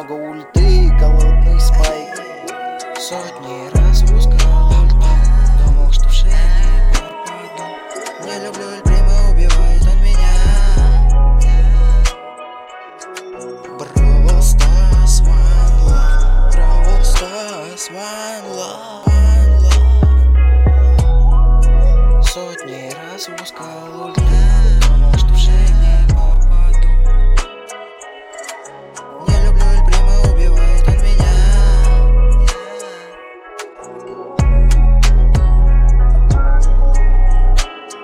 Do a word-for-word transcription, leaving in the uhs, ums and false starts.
много ульты, голодный спайк. Сотни раз выпускал ульты, думал, что в шею не попаду. Не люблю Эль Примо, убивает он меня. Бравл Старс, one love, Бравл Старс, one love. Сотни раз выпускал ульты, думал,